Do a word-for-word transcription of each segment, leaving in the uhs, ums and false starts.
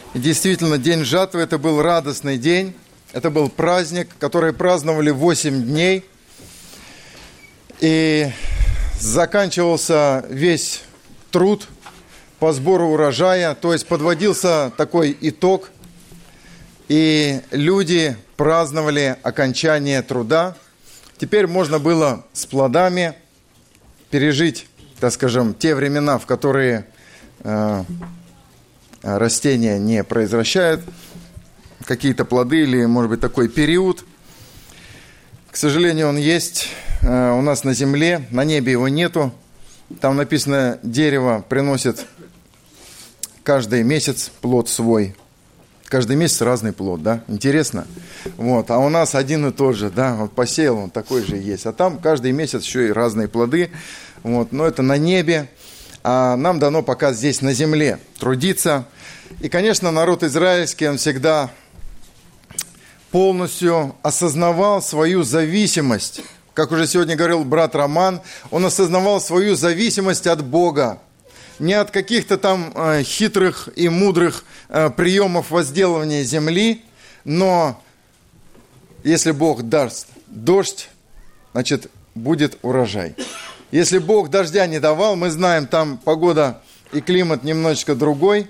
И действительно, день жатвы – это был радостный день. Это был праздник, который праздновали восемь дней. И заканчивался весь труд по сбору урожая. То есть подводился такой итог. И люди праздновали окончание труда. Теперь можно было с плодами пережить, так скажем, те времена, в которые э, растения не произвращают какие-то плоды или, может быть, такой период. К сожалению, он есть э, у нас на земле, на небе его нету. Там написано, дерево приносит каждый месяц плод свой. Каждый месяц разный плод, да? Интересно? Вот. А у нас один и тот же, да? Вот посеял, он такой же есть. А там каждый месяц еще и разные плоды. Вот. Но это на небе. А нам дано пока здесь на земле трудиться. И, конечно, народ израильский, он всегда полностью осознавал свою зависимость. Как уже сегодня говорил брат Роман, он осознавал свою зависимость от Бога. Не от каких-то там э, хитрых и мудрых э, приемов возделывания земли, но если Бог даст дождь, значит, будет урожай. Если Бог дождя не давал, мы знаем, там погода и климат немножечко другой.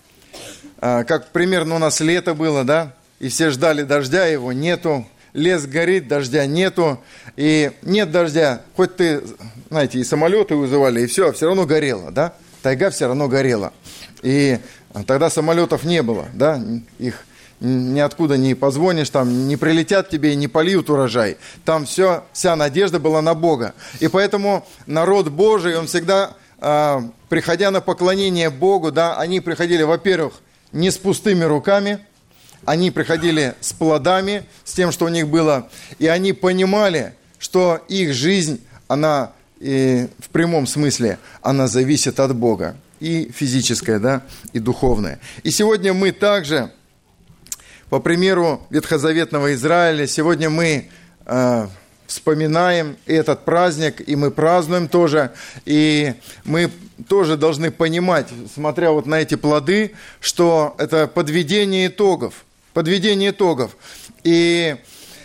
Э, как примерно у нас лето было, да, и все ждали дождя, его нету. Лес горит, дождя нету, и нет дождя. Хоть ты, знаете, и самолеты вызывали, и все, все равно горело, да? Тайга все равно горела. И тогда самолетов не было, да, их ниоткуда не позвонишь, там не прилетят тебе и не польют урожай. Там все, вся надежда была на Бога. И поэтому народ Божий, он всегда, э, приходя на поклонение Богу, да, они приходили, во-первых, не с пустыми руками, они приходили с плодами, с тем, что у них было, и они понимали, что их жизнь, она... И в прямом смысле она зависит от Бога, и физическая, да, и духовная. И сегодня мы также, по примеру ветхозаветного Израиля, сегодня мы э, вспоминаем этот праздник, и мы празднуем тоже, и мы тоже должны понимать, смотря вот на эти плоды, что это подведение итогов, подведение итогов. И...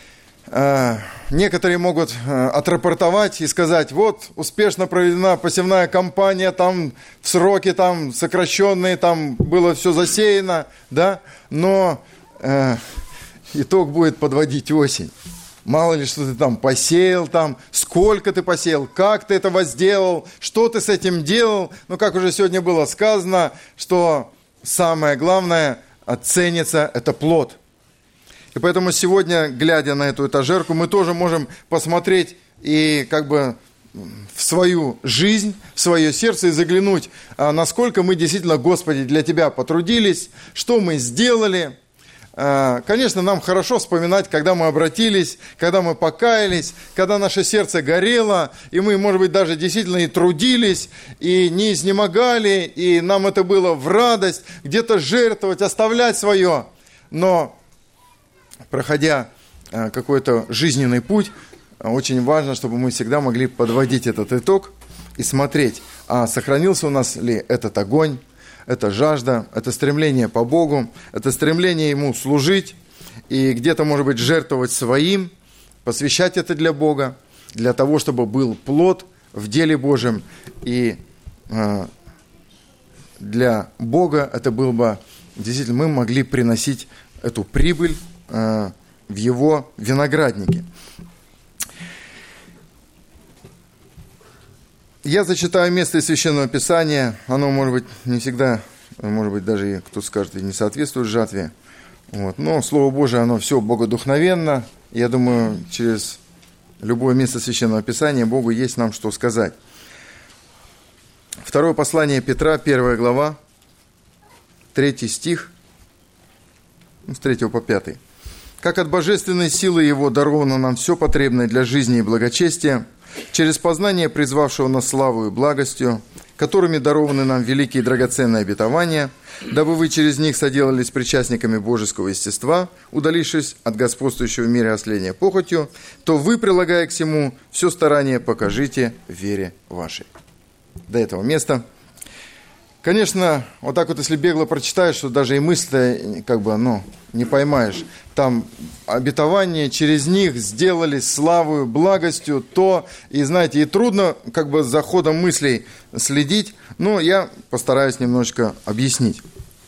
Э, Некоторые могут отрапортовать и сказать, вот, успешно проведена посевная кампания, там в сроки там сокращенные, там было все засеяно, да, но э, итог будет подводить осень. Мало ли, что ты там посеял, там, сколько ты посеял, как ты этого сделал, что ты с этим делал. Но как уже сегодня было сказано, что самое главное ценится – это плод. И поэтому сегодня, глядя на эту этажерку, мы тоже можем посмотреть и как бы в свою жизнь, в свое сердце и заглянуть, насколько мы действительно, Господи, для Тебя потрудились, что мы сделали. Конечно, нам хорошо вспоминать, когда мы обратились, когда мы покаялись, когда наше сердце горело, и мы, может быть, даже действительно и трудились, и не изнемогали, и нам это было в радость, где-то жертвовать, оставлять свое. Но проходя какой-то жизненный путь, очень важно, чтобы мы всегда могли подводить этот итог и смотреть, а сохранился у нас ли этот огонь, эта жажда, это стремление по Богу, это стремление Ему служить и где-то, может быть, жертвовать своим, посвящать это для Бога, для того, чтобы был плод в деле Божьем. И для Бога это было бы, действительно, мы могли приносить эту прибыль в его винограднике. Я зачитаю место из Священного Писания. Оно, может быть, не всегда, может быть, даже, кто скажет, и не соответствует жатве. Вот. Но Слово Божие, оно все богодухновенно. Я думаю, через любое место Священного Писания Богу есть нам что сказать. Второе послание Петра, первая глава, третий стих, с третьего по пятый. «Как от божественной силы Его даровано нам все потребное для жизни и благочестия, через познание призвавшего нас славою и благостью, которыми дарованы нам великие и драгоценные обетования, дабы вы через них соделались причастниками божеского естества, удалившись от господствующего в мире осления похотью, то вы, прилагая к всему, все старание покажите в вере вашей». До этого места. Конечно, вот так вот, если бегло прочитаешь, что даже и мысли как бы, ну, не поймаешь. Там обетование через них сделали славою, благостью, то, и знаете, и трудно как бы за ходом мыслей следить, но я постараюсь немножечко объяснить.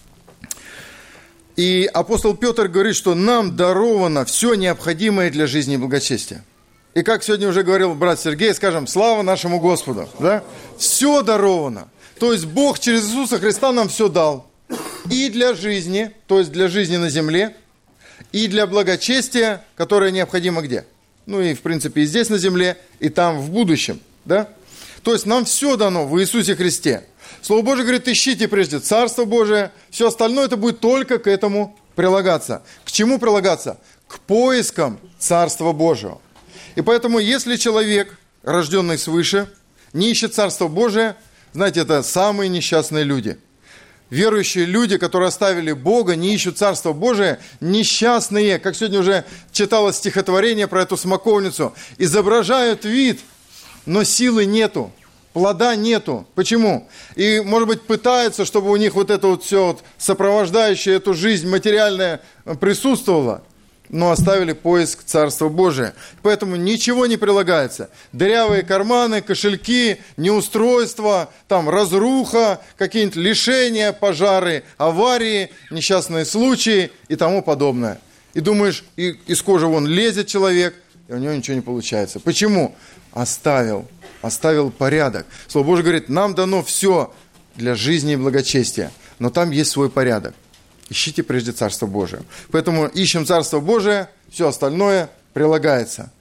И апостол Петр говорит, что нам даровано все необходимое для жизни и благочестия. И как сегодня уже говорил брат Сергей, скажем, слава нашему Господу, да? Все даровано. То есть Бог через Иисуса Христа нам все дал. И для жизни, то есть для жизни на земле, и для благочестия, которое необходимо где? Ну и в принципе и здесь на земле, и там в будущем, да? То есть нам все дано в Иисусе Христе. Слово Божие говорит, ищите прежде Царство Божие, все остальное это будет только к этому прилагаться. К чему прилагаться? К поискам Царства Божьего. И поэтому, если человек, рожденный свыше, не ищет Царство Божие, знаете, это самые несчастные люди. Верующие люди, которые оставили Бога, не ищут Царство Божие, несчастные, как сегодня уже читалось стихотворение про эту смоковницу, изображают вид, но силы нету, плода нету. Почему? И, может быть, пытаются, чтобы у них вот это вот все вот сопровождающее эту жизнь материальная присутствовало, но оставили поиск Царства Божия. Поэтому ничего не прилагается. Дырявые карманы, кошельки, неустройства, там разруха, какие-нибудь лишения, пожары, аварии, несчастные случаи и тому подобное. И думаешь, и из кожи вон лезет человек, и у него ничего не получается. Почему? Оставил, оставил порядок. Слово Божие говорит, нам дано все для жизни и благочестия, но там есть свой порядок. Ищите прежде Царство Божие. Поэтому ищем Царство Божие, все остальное прилагается.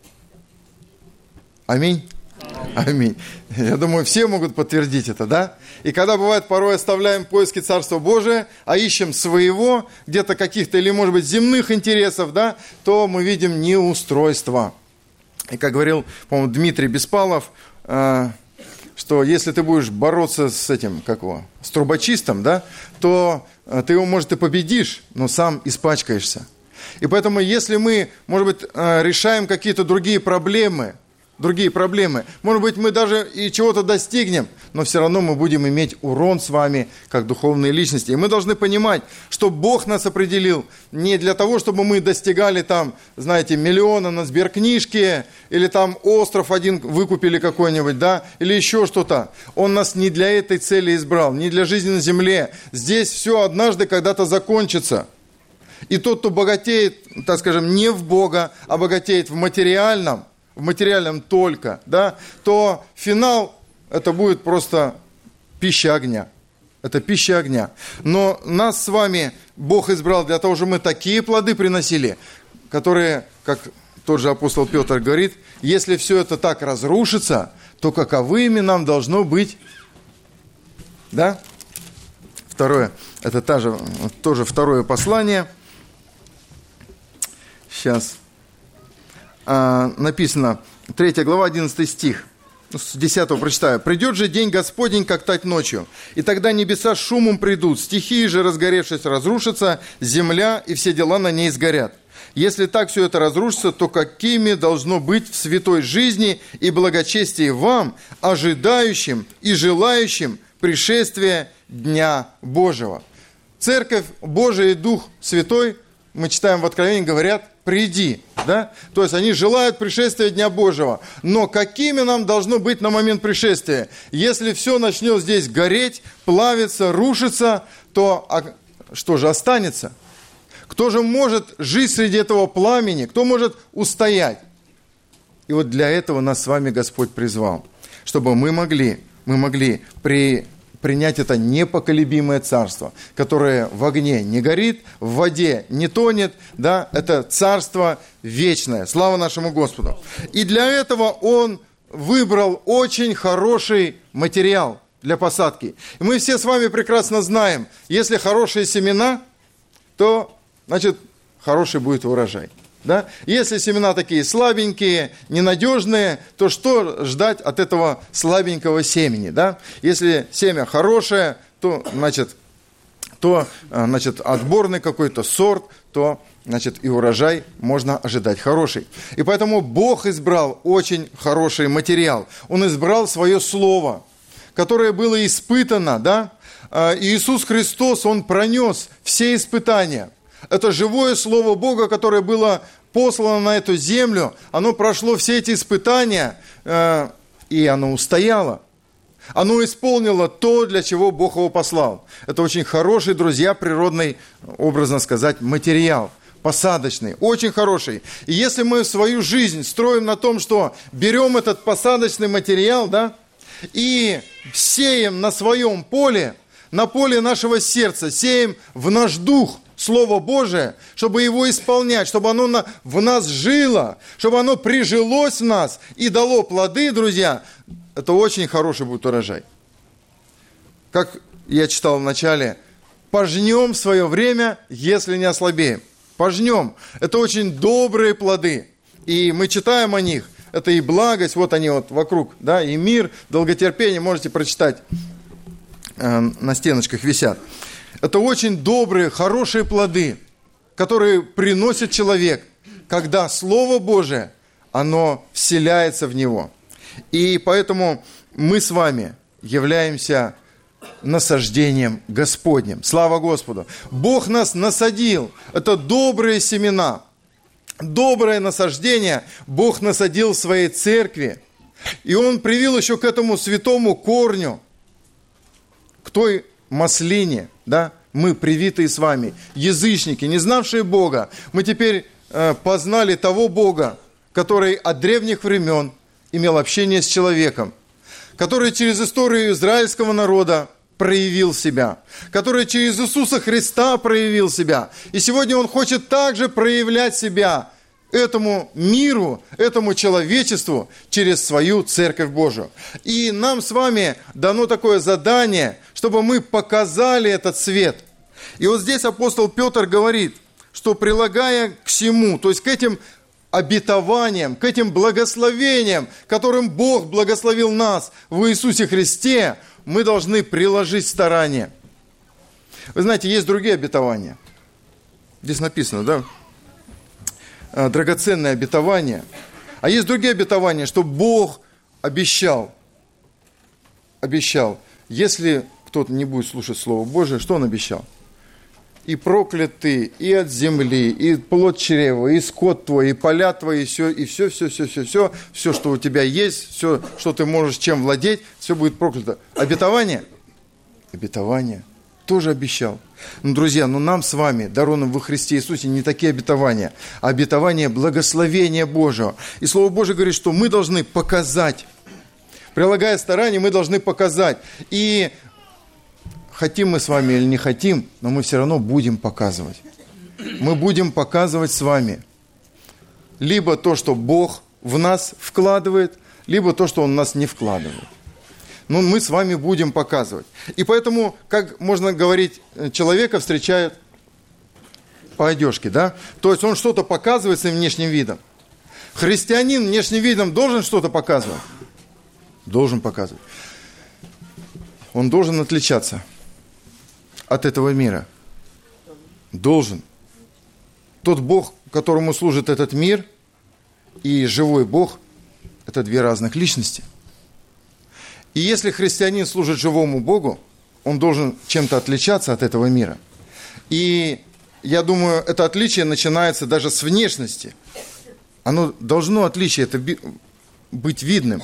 Аминь? Аминь. Я думаю, все могут подтвердить это, да? И когда бывает, порой оставляем поиски Царства Божия, а ищем своего, где-то каких-то, или, может быть, земных интересов, да, то мы видим неустройство. И как говорил, по-моему, Дмитрий Беспалов, э, что если ты будешь бороться с этим, как его, с трубочистом, да, то ты его, может, и победишь, но сам испачкаешься. И поэтому, если мы, может быть, решаем какие-то другие проблемы, другие проблемы, может быть, мы даже и чего-то достигнем, но все равно мы будем иметь урон с вами, как духовные личности. И мы должны понимать, что Бог нас определил не для того, чтобы мы достигали там, знаете, миллиона на сберкнижке, или там остров один выкупили какой-нибудь, да, или еще что-то. Он нас не для этой цели избрал, не для жизни на земле. Здесь все однажды когда-то закончится. И тот, кто богатеет, так скажем, не в Бога, а богатеет в материальном, в материальном только, да, то финал это будет просто пища огня. Это пища огня. Но нас с вами Бог избрал для того, чтобы мы такие плоды приносили, которые, как тот же апостол Петр говорит, если все это так разрушится, то каковыми нам должно быть, да? Второе, это та же, тоже второе послание. Сейчас. Написано, третья глава, одиннадцатый стих, с десятого прочитаю. «Придет же день Господень, как тать ночью, и тогда небеса шумом придут, стихии же, разгоревшись, разрушатся, земля и все дела на ней сгорят. Если так все это разрушится, то какими должно быть в святой жизни и благочестии вам, ожидающим и желающим пришествия Дня Божьего?» Церковь Божия и Дух Святой, мы читаем в Откровении, говорят, приди, да? То есть они желают пришествия Дня Божьего. Но какими нам должно быть на момент пришествия? Если все начнет здесь гореть, плавиться, рушиться, то а что же останется? Кто же может жить среди этого пламени? Кто может устоять? И вот для этого нас с вами Господь призвал, чтобы мы могли, мы могли при... принять это непоколебимое царство, которое в огне не горит, в воде не тонет, да, это царство вечное. Слава нашему Господу. И для этого Он выбрал очень хороший материал для посадки. И мы все с вами прекрасно знаем, если хорошие семена, то, значит, хороший будет урожай. Да? Если семена такие слабенькие, ненадежные, то что ждать от этого слабенького семени? Да? Если семя хорошее, то, значит, то, значит, отборный какой-то сорт, то, значит, и урожай можно ожидать хороший. И поэтому Бог избрал очень хороший материал. Он избрал свое слово, которое было испытано, да? Иисус Христос, Он пронес все испытания. Это живое Слово Бога, которое было послано на эту землю, оно прошло все эти испытания, и оно устояло. Оно исполнило то, для чего Бог его послал. Это очень хороший, друзья, природный, образно сказать, материал, посадочный, очень хороший. И если мы свою жизнь строим на том, что берем этот посадочный материал, да, и сеем на своем поле, на поле нашего сердца, сеем в наш дух Слово Божие, чтобы его исполнять, чтобы оно на, в нас жило, чтобы оно прижилось в нас и дало плоды, друзья, это очень хороший будет урожай. Как я читал в начале, пожнем в свое время, если не ослабеем. Пожнем. Это очень добрые плоды. И мы читаем о них. Это и благость, вот они вот вокруг, да, и мир, долготерпение, можете прочитать, э, на стеночках висят. Это очень добрые, хорошие плоды, которые приносит человек, когда Слово Божие, оно вселяется в него. И поэтому мы с вами являемся насаждением Господним. Слава Господу! Бог нас насадил. Это добрые семена. Доброе насаждение Бог насадил в своей церкви. И Он привил еще к этому святому корню, к той маслине, да, мы привитые с вами, язычники, не знавшие Бога. Мы теперь э, познали того Бога, который от древних времен имел общение с человеком, который через историю израильского народа проявил себя, который через Иисуса Христа проявил себя. И сегодня Он хочет также проявлять себя этому миру, этому человечеству через свою Церковь Божию. И нам с вами дано такое задание, чтобы мы показали этот свет. И вот здесь апостол Петр говорит, что прилагая к всему, то есть к этим обетованиям, к этим благословениям, которым Бог благословил нас в Иисусе Христе, мы должны приложить старания. Вы знаете, есть другие обетования. Здесь написано, да? Драгоценное обетование. А есть другие обетования, что Бог обещал. Обещал. Если кто-то не будет слушать Слово Божие, что Он обещал? И проклятый, и от земли, и плод чрева, и скот твой, и поля твои, и все, и все, все, все, все, все, все, что у тебя есть, все, что ты можешь чем владеть, все будет проклято. Обетование? Обетование. Тоже обещал. Ну, друзья, ну нам с вами, дарованным во Христе Иисусе, не такие обетования, а обетования благословения Божьего. И Слово Божие говорит, что мы должны показать, прилагая старания, мы должны показать. И хотим мы с вами или не хотим, но мы все равно будем показывать. Мы будем показывать с вами либо то, что Бог в нас вкладывает, либо то, что Он в нас не вкладывает. Но мы с вами будем показывать. И поэтому, как можно говорить, человека встречают по одежке, да? То есть он что-то показывает своим внешним видом. Христианин внешним видом должен что-то показывать? Должен показывать. Он должен отличаться от этого мира. Должен. Тот Бог, которому служит этот мир, и живой Бог – это две разных личности. И если христианин служит живому Богу, он должен чем-то отличаться от этого мира. И я думаю, это отличие начинается даже с внешности. Оно должно, отличие это быть видным.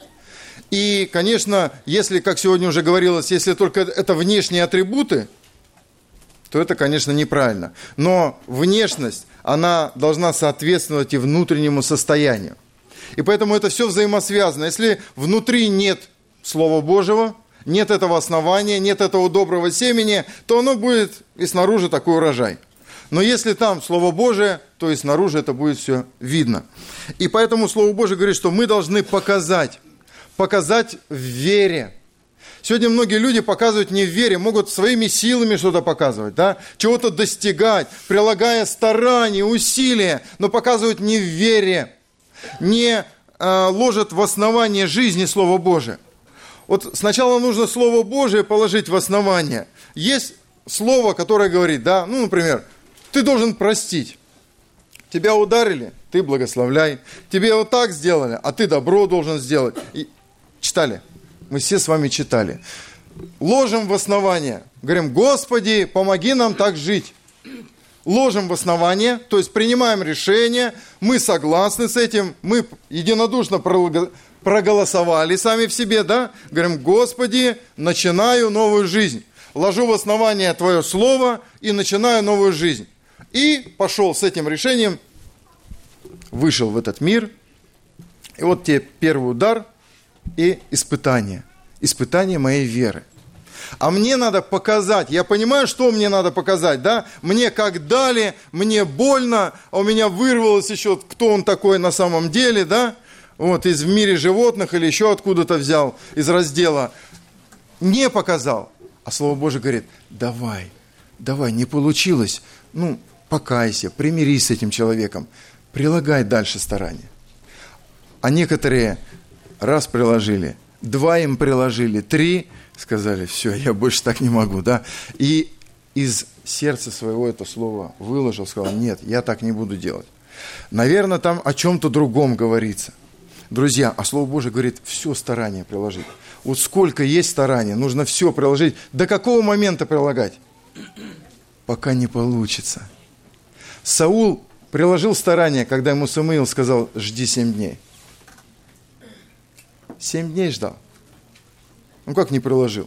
И, конечно, если, как сегодня уже говорилось, если только это внешние атрибуты, то это, конечно, неправильно. Но внешность, она должна соответствовать и внутреннему состоянию. И поэтому это все взаимосвязано. Если внутри нет Слова Божьего, нет этого основания, нет этого доброго семени, то оно будет и снаружи такой урожай. Но если там Слово Божие, то и снаружи это будет все видно. И поэтому Слово Божие говорит, что мы должны показать, показать в вере. Сегодня многие люди показывают не в вере, могут своими силами что-то показывать, да? Чего-то достигать, прилагая старания, усилия, но показывают не в вере, не э, ложат в основание жизни Слово Божие. Вот сначала нужно Слово Божие положить в основание. Есть слово, которое говорит, да, ну, например, ты должен простить. Тебя ударили, ты благословляй. Тебе вот так сделали, а ты добро должен сделать. И читали. Мы все с вами читали. ложим в основание. Говорим: Господи, помоги нам так жить. Ложим в основание, то есть принимаем решение, мы согласны с этим, мы единодушно проголосовали сами в себе, да? Говорим: Господи, начинаю новую жизнь. Ложу в основание Твое Слово и начинаю новую жизнь. И пошел с этим решением, вышел в этот мир. И вот тебе первый удар и испытание. Испытание моей веры. А мне надо показать, я понимаю, что мне надо показать, да? Мне как дали, мне больно, а у меня вырвалось еще, кто он такой на самом деле, да? Вот из «В мире животных» или еще откуда-то взял, из раздела. Не показал. А Слово Божие говорит: давай, давай, не получилось, ну, покайся, примирись с этим человеком, прилагай дальше старания. А некоторые раз приложили, два им приложили, три сказали: все, я больше так не могу, да? И из сердца своего это слово выложил, сказал: нет, я так не буду делать. Наверное, там о чем-то другом говорится. Друзья, а Слово Божие говорит: все старание приложить. Вот сколько есть старания, нужно все приложить. До какого момента прилагать? Пока не получится. Саул приложил старание, когда ему Самуил сказал: жди семь дней. Семь дней ждал. Ну как не приложил?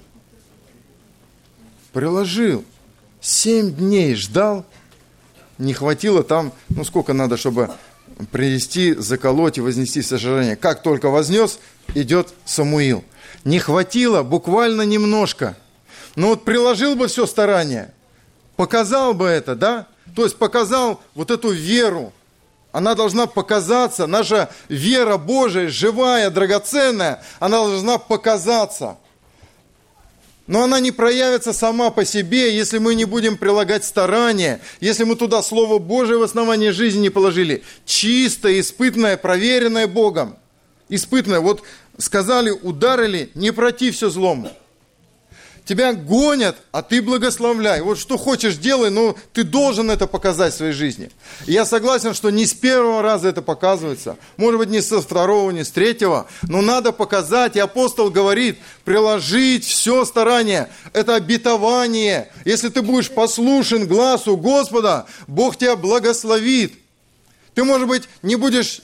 Приложил. Семь дней ждал. Не хватило там, ну сколько надо, чтобы принести, заколоть и вознести сожжение. Как только вознес, идет Самуил. Не хватило буквально немножко. Но вот приложил бы все старание, показал бы это, да? То есть показал вот эту веру. Она должна показаться, наша вера Божия, живая, драгоценная, она должна показаться. Но она не проявится сама по себе, если мы не будем прилагать старания, если мы туда Слово Божие в основании жизни не положили. Чистое, испытанное, проверенное Богом. Испытанное. Вот сказали, ударили, не против все злому. Тебя гонят, а ты благословляй. Вот что хочешь делай, но ты должен это показать в своей жизни. И я согласен, что не с первого раза это показывается. Может быть, не со второго, не с третьего. Но надо показать. И апостол говорит: приложить все старание. Это обетование. Если ты будешь послушен глазу Господа, Бог тебя благословит. Ты, может быть, не будешь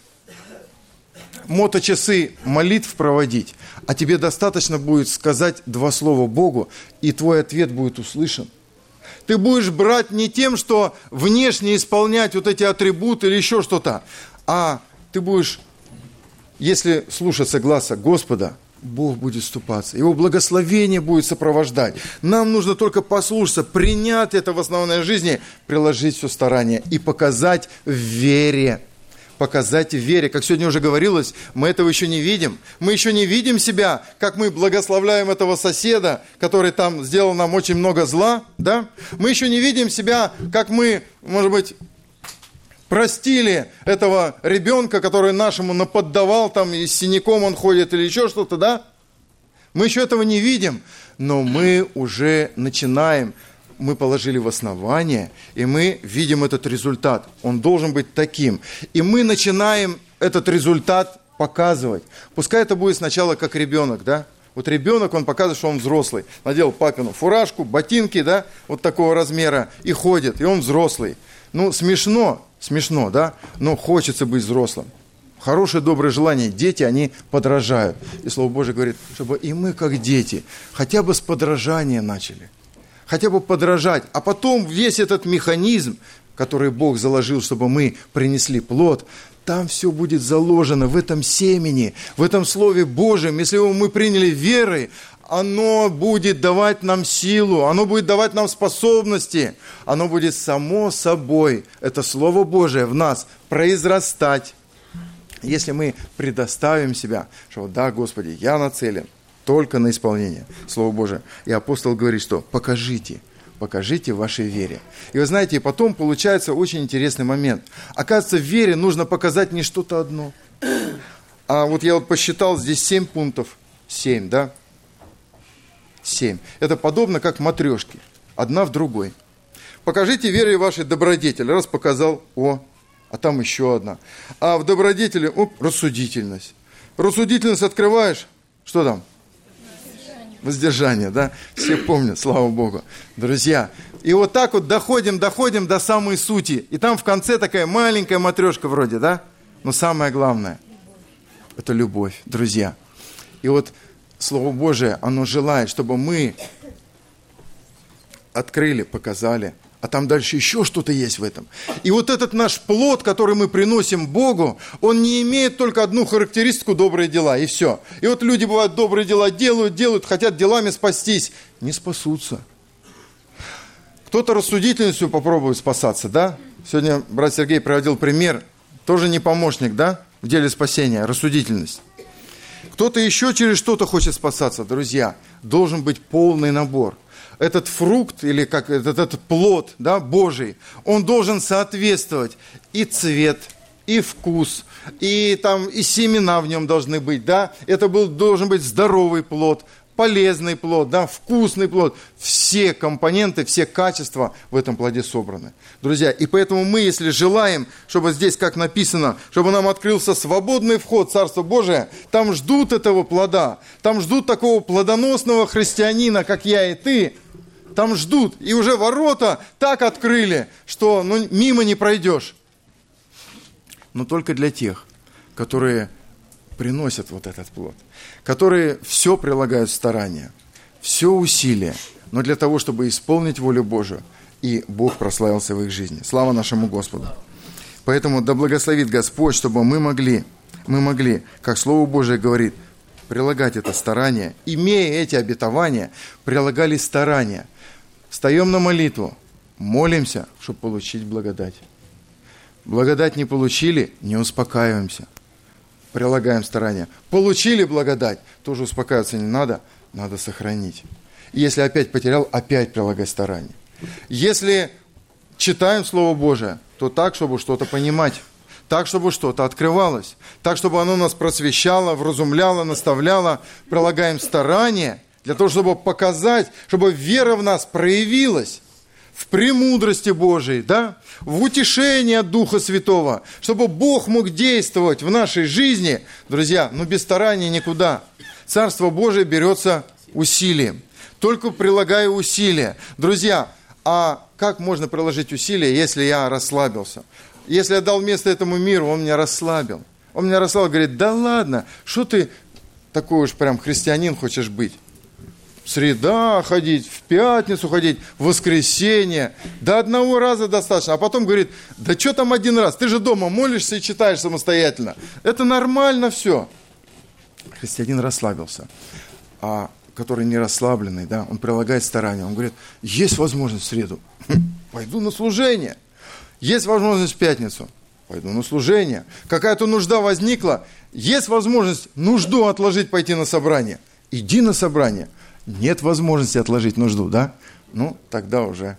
моточасы молитв проводить, а тебе достаточно будет сказать два слова Богу, и твой ответ будет услышан. Ты будешь брать не тем, что внешне исполнять вот эти атрибуты или еще что-то, а ты будешь, если слушаться гласа Господа, Бог будет вступаться, Его благословение будет сопровождать. Нам нужно только послушаться, принять это в основной жизни, приложить все старание и показать в вере. Показать в вере. Как сегодня уже говорилось, мы этого еще не видим. Мы еще не видим себя, как мы благословляем этого соседа, который там сделал нам очень много зла. Да? Мы еще не видим себя, как мы, может быть, простили этого ребенка, который нашему наподдавал, там и с синяком он ходит или еще что-то. Да? Мы еще этого не видим, но мы уже начинаем. Мы положили в основание, и мы видим этот результат. Он должен быть таким. И мы начинаем этот результат показывать. Пускай это будет сначала как ребенок, да? Вот ребенок, он показывает, что он взрослый. Надел папину фуражку, ботинки, да, вот такого размера, и ходит, и он взрослый. Ну, смешно, смешно, да? Но хочется быть взрослым. Хорошее, доброе желание. Дети, они подражают. И Слово Божие говорит, чтобы и мы, как дети, хотя бы с подражания начали. Хотя бы подражать, а потом весь этот механизм, который Бог заложил, чтобы мы принесли плод, там все будет заложено в этом семени, в этом Слове Божьем. Если его мы приняли верой, оно будет давать нам силу, оно будет давать нам способности, оно будет само собой, это Слово Божие в нас, произрастать. Если мы предоставим себя, что да, Господи, я нацелен только на исполнение Слова Божия. И апостол говорит, что покажите, покажите в вашей вере. И вы знаете, потом получается очень интересный момент. Оказывается, в вере нужно показать не что-то одно. А вот я вот посчитал, здесь семь пунктов. Семь, да? Семь. Это подобно как матрешки. Одна в другой. Покажите вере вашей добродетели. Раз показал, о, а там еще одна. А в добродетели, оп, рассудительность. Рассудительность открываешь, что там? Воздержание, да? Все помнят, слава Богу. Друзья, и вот так вот доходим, доходим до самой сути. И там в конце такая маленькая матрешка вроде, да? Но самое главное – это любовь, друзья. И вот Слово Божие, оно желает, чтобы мы открыли, показали, а там дальше еще что-то есть в этом. И вот этот наш плод, который мы приносим Богу, он не имеет только одну характеристику – добрые дела, и все. И вот люди, бывают, добрые дела делают, делают, хотят делами спастись, не спасутся. Кто-то рассудительностью попробует спасаться, да? Сегодня брат Сергей приводил пример, тоже не помощник, да, в деле спасения, рассудительность. Кто-то еще через что-то хочет спасаться, друзья, должен быть полный набор. Этот фрукт, или как этот, этот плод, да, Божий, он должен соответствовать и цвет, и вкус, и, там, и семена в нем должны быть, да. Это был, должен быть здоровый плод, полезный плод, да, вкусный плод. Все компоненты, все качества в этом плоде собраны. Друзья, и поэтому мы, если желаем, чтобы здесь, как написано, чтобы нам открылся свободный вход в Царство Божие, там ждут этого плода, там ждут такого плодоносного христианина, как я и ты, там ждут. И уже ворота так открыли, что ну, мимо не пройдешь. Но только для тех, которые приносят вот этот плод, которые все прилагают старания, все усилия, но для того, чтобы исполнить волю Божию, и Бог прославился в их жизни. Слава нашему Господу. Поэтому да благословит Господь, чтобы мы могли, мы могли, как Слово Божие говорит, прилагать это старание, имея эти обетования, прилагали старания. Встаем на молитву, молимся, чтобы получить благодать. Благодать не получили, не успокаиваемся. Прилагаем старания. Получили благодать, тоже успокаиваться не надо, надо сохранить. И если опять потерял, опять прилагать старания. Если читаем Слово Божие, то так, чтобы что-то понимать, так, чтобы что-то открывалось, так, чтобы оно нас просвещало, вразумляло, наставляло, прилагаем старания для того, чтобы показать, чтобы вера в нас проявилась в премудрости Божией, да? В утешении от Духа Святого, чтобы Бог мог действовать в нашей жизни. Друзья, ну без старания никуда. Царство Божие берется усилием. Только прилагая усилия. Друзья, а как можно приложить усилия, если я расслабился? Если я дал место этому миру, он меня расслабил. Он меня расслабил, говорит, да ладно, что ты такой уж прям христианин хочешь быть? Среда ходить, в пятницу ходить, в воскресенье. До одного раза достаточно. А потом говорит, да что там один раз? Ты же дома молишься и читаешь самостоятельно. Это нормально все. Христианин расслабился. А который не расслабленный, да, он прилагает старания. Он говорит, есть возможность в среду, пойду на служение. Есть возможность в пятницу, пойду на служение. Какая-то нужда возникла, есть возможность нужду отложить, пойти на собрание. Иди на собрание. Нет возможности отложить нужду, да? Ну, тогда уже,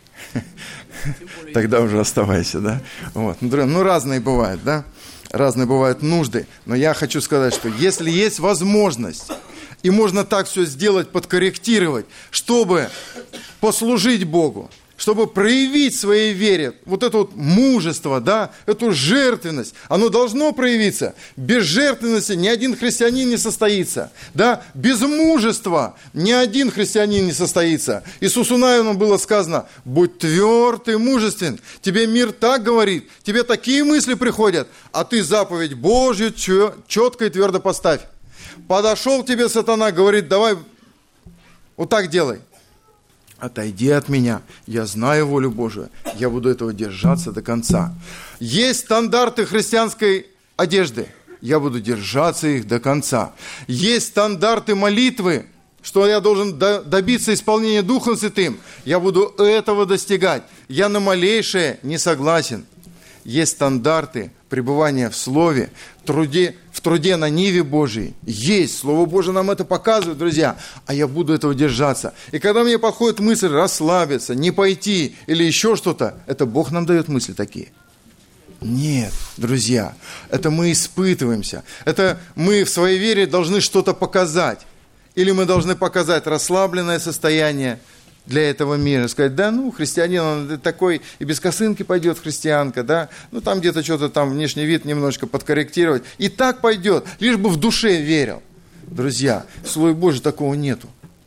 тогда уже оставайся, да? Вот. Ну, разные бывают, да? Разные бывают нужды. Но я хочу сказать, что если есть возможность, и можно так все сделать, подкорректировать, чтобы послужить Богу, чтобы проявить в своей вере вот это вот мужество, да, эту жертвенность, оно должно проявиться. Без жертвенности ни один христианин не состоится, да, без мужества ни один христианин не состоится. Иисусу Навину было сказано, будь тверд и мужествен, тебе мир так говорит, тебе такие мысли приходят, а ты заповедь Божью четко и твердо поставь. Подошел к тебе сатана, говорит, давай вот так делай. Отойди от меня, я знаю волю Божию, я буду этого держаться до конца. Есть стандарты христианской одежды, я буду держаться их до конца. Есть стандарты молитвы, что я должен добиться исполнения Духом Святым, я буду этого достигать. Я на малейшее не согласен. Есть стандарты пребывания в Слове, труде, в труде на ниве Божией. Есть, Слово Божие нам это показывает, друзья, а я буду этого держаться. И когда мне подходит мысль расслабиться, не пойти или еще что-то, это Бог нам дает мысли такие. Нет, друзья, это мы испытываемся. Это мы в своей вере должны что-то показать. Или мы должны показать расслабленное состояние для этого мира. Сказать, да ну, христианин, он такой, и без косынки пойдет христианка, да, ну там где-то что-то там, внешний вид немножко подкорректировать. И так пойдет, лишь бы в душе верил. Друзья, в Слове Божьем такого нету.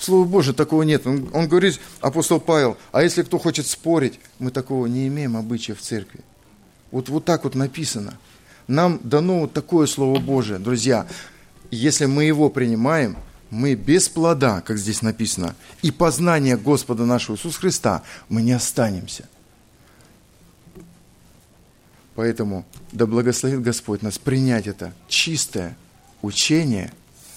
Слово Божие такого нет. Он, он говорит, апостол Павел, а если кто хочет спорить, мы такого не имеем обычая в церкви. Вот, вот так вот написано. Нам дано вот такое Слово Божие, друзья. Если мы его принимаем, мы без плода, как здесь написано, и познания Господа нашего Иисуса Христа, мы не останемся. Поэтому да благословит Господь нас принять это чистое учение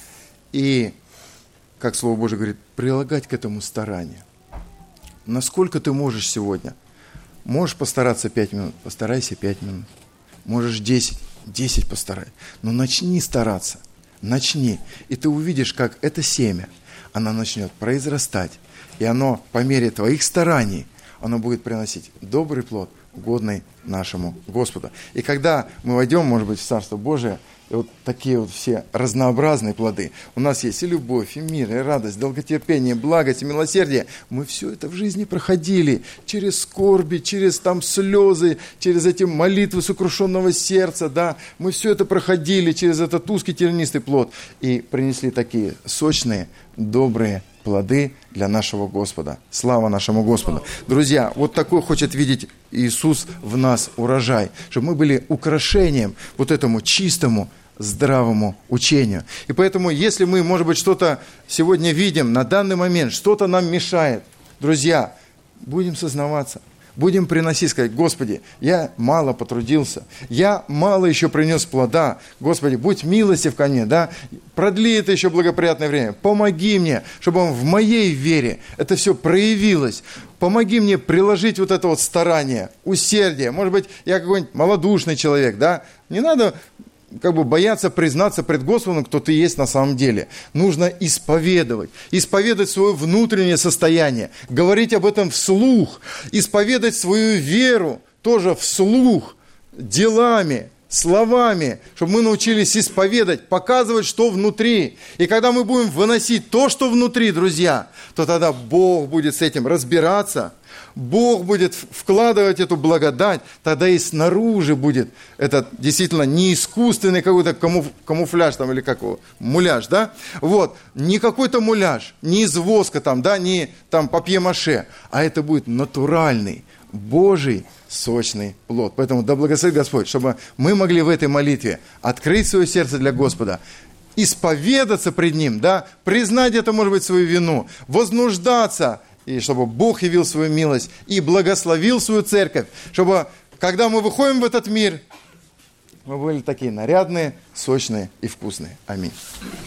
и, как Слово Божие говорит, прилагать к этому старание. Насколько ты можешь сегодня? Можешь постараться пять минут? Постарайся пять минут. Можешь десять? десять постарай. Но начни стараться. Начни. И ты увидишь, как это семя, оно начнет произрастать. И оно по мере твоих стараний, оно будет приносить добрый плод, угодный нашему Господу. И когда мы войдем, может быть, в Царство Божие, и вот такие вот все разнообразные плоды. У нас есть и любовь, и мир, и радость, долготерпение, благость, и милосердие. Мы все это в жизни проходили через скорби, через там слезы, через эти молитвы сокрушенного сердца, да. Мы все это проходили через этот узкий тернистый плод и принесли такие сочные, добрые плоды для нашего Господа. Слава нашему Господу. Друзья, вот такой хочет видеть Иисус в нас урожай, чтобы мы были украшением вот этому чистому, здравому учению. И поэтому, если мы, может быть, что-то сегодня видим, на данный момент что-то нам мешает, друзья, будем сознаваться, будем приносить, сказать, Господи, я мало потрудился, я мало еще принес плода, Господи, будь милостив ко мне, да, продли это еще благоприятное время, помоги мне, чтобы в моей вере это все проявилось, помоги мне приложить вот это вот старание, усердие, может быть, я какой-нибудь малодушный человек, да, не надо как бы бояться признаться пред Господом, кто ты есть на самом деле. Нужно исповедовать. Исповедать свое внутреннее состояние. Говорить об этом вслух. Исповедать свою веру тоже вслух. Делами, словами. Чтобы мы научились исповедать, показывать, что внутри. И когда мы будем выносить то, что внутри, друзья, то тогда Бог будет с этим разбираться. Бог будет вкладывать эту благодать, тогда и снаружи будет этот действительно не искусственный какой-то камуфляж там, или как его, муляж, да? Вот, не какой-то муляж, не из воска там, да, не там папье-маше, а это будет натуральный, Божий, сочный плод. Поэтому да благословит Господь, чтобы мы могли в этой молитве открыть свое сердце для Господа, исповедаться пред Ним, да, признать это, может быть, свою вину, вознуждаться, и чтобы Бог явил свою милость и благословил свою церковь, чтобы, когда мы выходим в этот мир, мы были такие нарядные, сочные и вкусные. Аминь.